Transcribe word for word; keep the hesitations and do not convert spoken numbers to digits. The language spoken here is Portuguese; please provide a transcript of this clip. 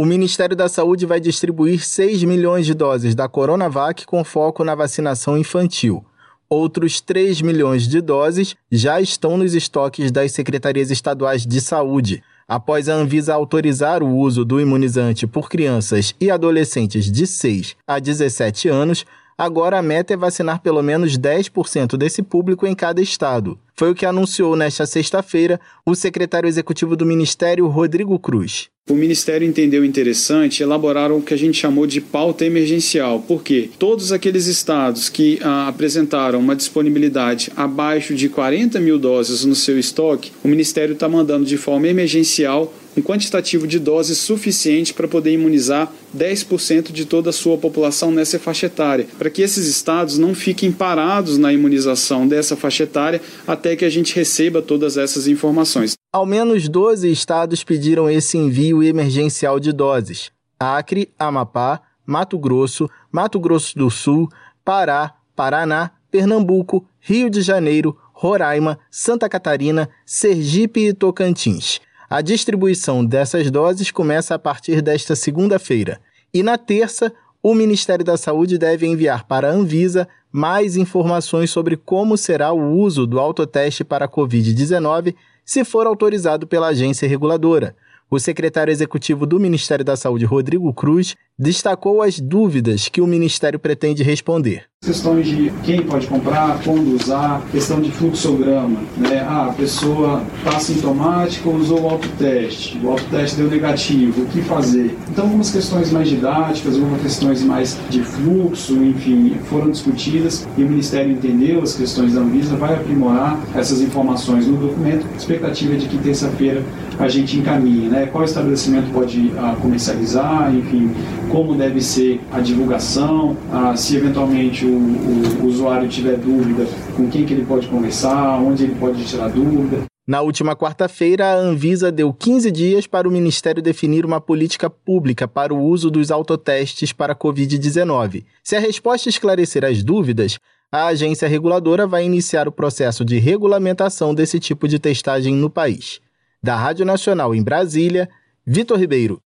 O Ministério da Saúde vai distribuir seis milhões de doses da Coronavac com foco na vacinação infantil. Outros três milhões de doses já estão nos estoques das secretarias estaduais de saúde. Após a Anvisa autorizar o uso do imunizante por crianças e adolescentes de seis a dezessete anos, agora a meta é vacinar pelo menos dez por cento desse público em cada estado. Foi o que anunciou nesta sexta-feira o secretário executivo do Ministério, Rodrigo Cruz. O Ministério entendeu interessante elaborar o que a gente chamou de pauta emergencial, porque todos aqueles estados que ah, apresentaram uma disponibilidade abaixo de quarenta mil doses no seu estoque, o Ministério está mandando de forma emergencial um quantitativo de doses suficiente para poder imunizar dez por cento de toda a sua população nessa faixa etária, para que esses estados não fiquem parados na imunização dessa faixa etária até que a gente receba todas essas informações. Ao menos doze estados pediram esse envio emergencial de doses: Acre, Amapá, Mato Grosso, Mato Grosso do Sul, Pará, Paraná, Pernambuco, Rio de Janeiro, Roraima, Santa Catarina, Sergipe e Tocantins. A distribuição dessas doses começa a partir desta segunda-feira. E na terça, o Ministério da Saúde deve enviar para a Anvisa mais informações sobre como será o uso do autoteste para a covid dezenove se for autorizado pela agência reguladora. O secretário executivo do Ministério da Saúde, Rodrigo Cruz, destacou as dúvidas que o Ministério pretende responder. Questões de quem pode comprar, quando usar, questão de fluxograma, né? Ah, a pessoa está sintomática, usou o autoteste, o autoteste deu negativo, o que fazer? Então, algumas questões mais didáticas, algumas questões mais de fluxo, enfim, foram discutidas e o Ministério entendeu as questões da Anvisa, vai aprimorar essas informações no documento. A expectativa é de que terça-feira a gente encaminhe, né? Qual estabelecimento pode ah, comercializar, enfim, como deve ser a divulgação, ah, se eventualmente o, o, o usuário tiver dúvida, com quem que ele pode conversar, onde ele pode tirar dúvida. Na última quarta-feira, a Anvisa deu quinze dias para o Ministério definir uma política pública para o uso dos autotestes para a covid dezenove. Se a resposta esclarecer as dúvidas, a agência reguladora vai iniciar o processo de regulamentação desse tipo de testagem no país. Da Rádio Nacional em Brasília, Vitor Ribeiro.